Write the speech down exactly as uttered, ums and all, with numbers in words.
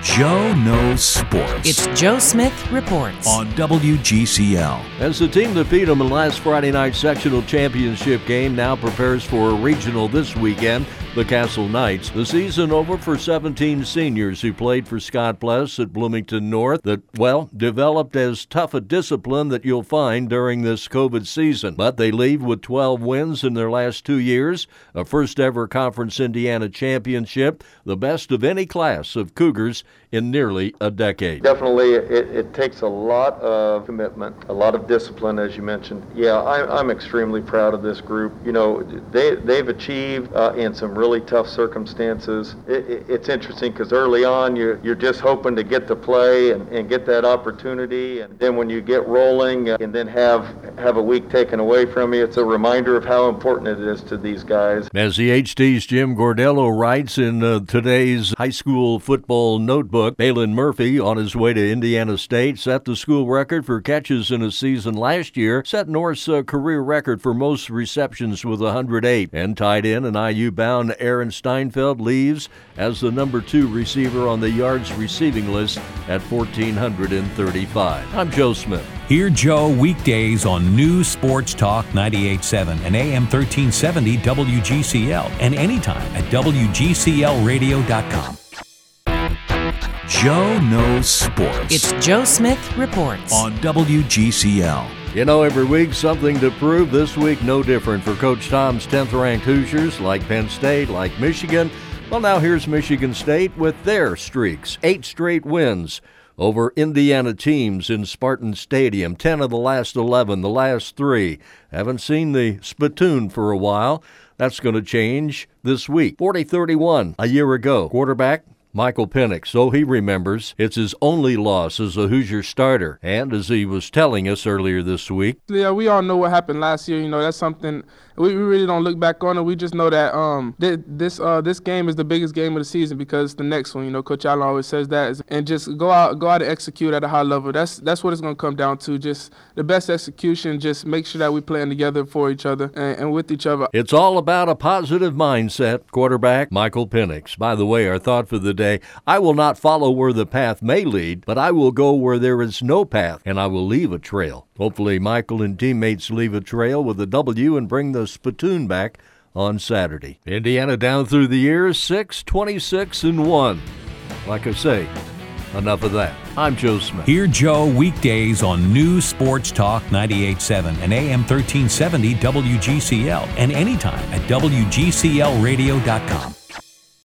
Joe Knows Sports. It's Joe Smith Reports on W G C L. As the team that beat them in last Friday night's sectional championship game now prepares for a regional this weekend, the Castle Knights. The season over for seventeen seniors who played for Scott Pless at Bloomington North that, well, developed as tough a discipline that you'll find during this COVID season. But they leave with twelve wins in their last two years, a first-ever Conference Indiana championship, the best of any class of Cougars in nearly a decade. Definitely, it, it takes a lot of commitment, a lot of discipline, as you mentioned. Yeah, I, I'm extremely proud of this group. You know, they, they've achieved uh, in some really tough circumstances. It, it, it's interesting because early on, you're, you're just hoping to get to play and, and get that opportunity. And then when you get rolling uh, and then have, have a week taken away from you, it's a reminder of how important it is to these guys. As the H D's Jim Gordello writes in uh, today's high school football notebook, Balin Murphy, on his way to Indiana State, set the school record for catches in a season last year, set North's uh, career record for most receptions with one hundred eight, and tied in an I U-bound Aaron Steinfeld leaves as the number two receiver on the yards receiving list at one thousand four hundred thirty-five. I'm Joe Smith. Hear Joe weekdays on News Sports Talk ninety-eight point seven and A M thirteen seventy W G C L, and anytime at W G C L radio dot com. Joe Knows Sports. It's Joe Smith Reports on W G C L. You know, every week something to prove. This week no different for Coach Tom's tenth-ranked Hoosiers, like Penn State, like Michigan. Well, now here's Michigan State with their streaks. Eight straight wins over Indiana teams in Spartan Stadium. Ten of the last eleven, the last three. Haven't seen the spittoon for a while. That's going to change this week. forty thirty-one a year ago. Quarterback Michael Penix, so he remembers, it's his only loss as a Hoosier starter. And as he was telling us earlier this week, yeah, we all know what happened last year. You know, that's something we really don't look back on it. We just know that um th- this uh this game is the biggest game of the season because the next one, you know, Coach Allen always says that, and just go out go out and execute at a high level. That's that's what it's going to come down to. Just the best execution. Just make sure that we playing together for each other and, and with each other. It's all about a positive mindset. Quarterback Michael Penix. By the way, our thought for the day: I will not follow where the path may lead, but I will go where there is no path, and I will leave a trail. Hopefully Michael and teammates leave a trail with a W and bring the spittoon back on Saturday. Indiana down through the years, six, twenty-six, and one. Like I say, enough of that. I'm Joe Smith. Hear Joe weekdays on News Sports Talk ninety-eight point seven and A M thirteen seventy W G C L, and anytime at W G C L radio dot com.